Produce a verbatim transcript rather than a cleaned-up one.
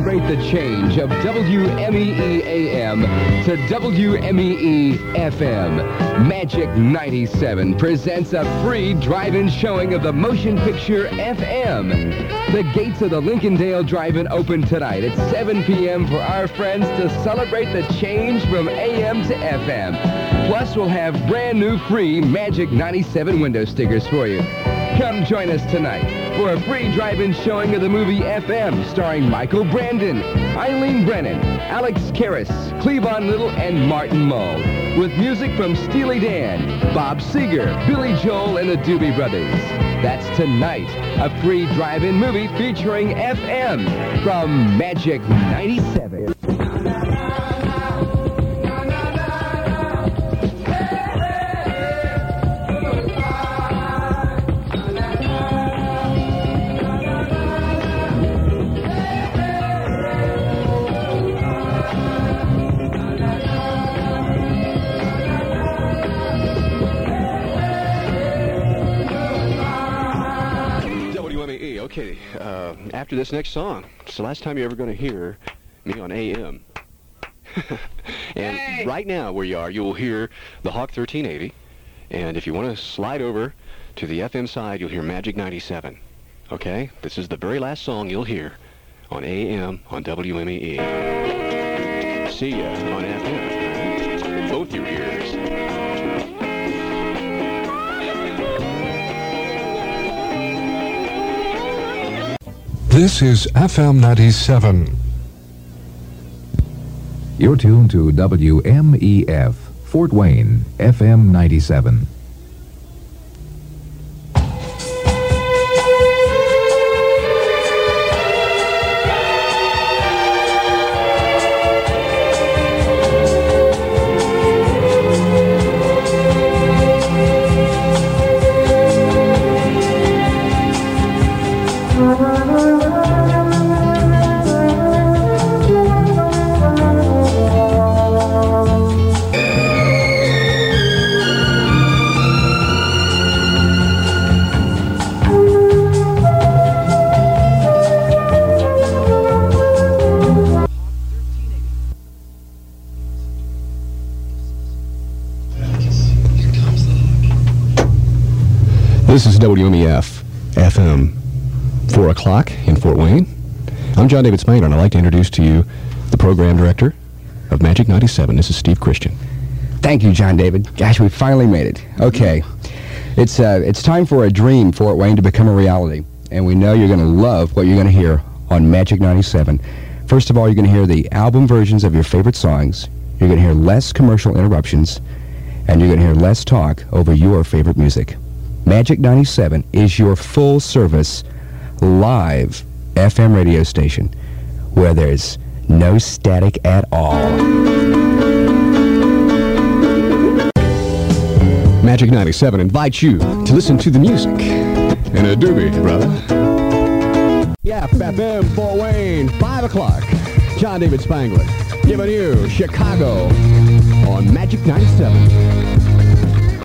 celebrate the change of W M E E A M to W M E E F M, Magic ninety-seven presents a free drive-in showing of the motion picture F M. The gates of the Lincolndale Drive-In open tonight at seven p.m. for our friends to celebrate the change from A M to F M. Plus, we'll have brand new free Magic ninety-seven window stickers for you. Come join us tonight for a free drive-in showing of the movie F M, starring Michael Brandon, Eileen Brennan, Alex Karras, Cleavon Little, and Martin Mull, with music from Steely Dan, Bob Seger, Billy Joel, and the Doobie Brothers. That's tonight, a free drive-in movie featuring F M from Magic ninety-seven. Okay, uh, after this next song, it's the last time you're ever going to hear me on A M. And hey! Right now, where you are, you will hear the Hawk thirteen eighty. And if you want to slide over to the F M side, you'll hear Magic ninety-seven. Okay? This is the very last song you'll hear on A M on W M E E. See ya on F M in both your ears. This is F M ninety-seven. You're tuned to W M E F, Fort Wayne, F M ninety-seven. This is W M E F, F M, four o'clock in Fort Wayne. I'm John David Spangler, and I'd like to introduce to you the program director of Magic ninety-seven. This is Steve Christian. Thank you, John David. Gosh, we finally made it. Okay. It's, uh, it's time for a dream, Fort Wayne, to become a reality. And we know you're going to love what you're going to hear on Magic ninety-seven. First of all, you're going to hear the album versions of your favorite songs. You're going to hear less commercial interruptions. And you're going to hear less talk over your favorite music. Magic ninety-seven is your full-service, live F M radio station where there's no static at all. Magic ninety-seven invites you to listen to the music in a doobie, brother. Yeah, F M Fort Wayne, five o'clock. John David Spangler giving you Chicago on Magic ninety-seven.